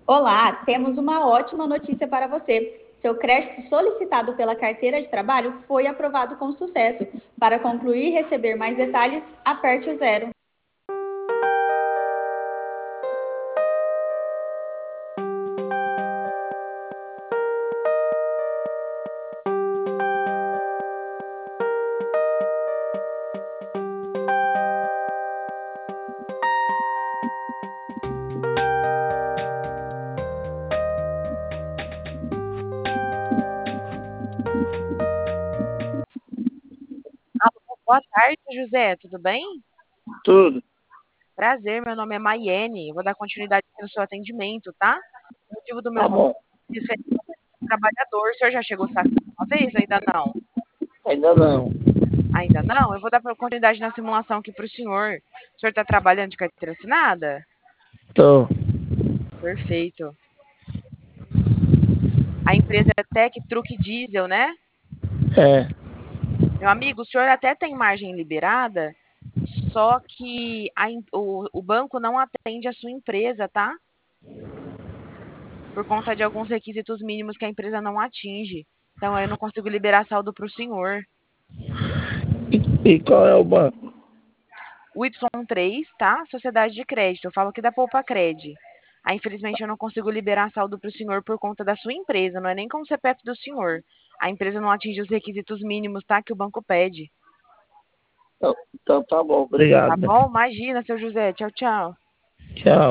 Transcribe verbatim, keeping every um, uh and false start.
Olá, temos uma ótima notícia para você. Seu crédito solicitado pela carteira de trabalho foi aprovado com sucesso. Para concluir e receber mais detalhes, aperte o zero. Alô, boa tarde, José, tudo bem? Tudo. Prazer, meu nome é Maiene, vou dar continuidade aqui no seu atendimento, tá? O motivo do meu Tá contato bom. é referente ao trabalhador. O senhor já chegou sabe uma vez ou ainda não? Ainda não. Ainda não? Eu vou dar continuidade na simulação aqui para o senhor. O senhor está trabalhando de carteira assinada? Tô. Perfeito. A empresa é Tec Truque Diesel, né? É. Meu amigo, o senhor até tem margem liberada, só que a em- o, o banco não atende a sua empresa, tá? Por conta de alguns requisitos mínimos que a empresa não atinge. Então, eu não consigo liberar saldo para o senhor. E, e qual é o banco? O Y três, tá? Sociedade de crédito. Eu falo aqui da Poupa Cred. Aí, infelizmente, eu não consigo liberar saldo para o senhor por conta da sua empresa. Não é nem com o C P F do senhor. A empresa não atinge os requisitos mínimos, tá? Que o banco pede. Então, então tá bom, Tá obrigado, né? bom? Imagina, seu José. Tchau, tchau. Tchau.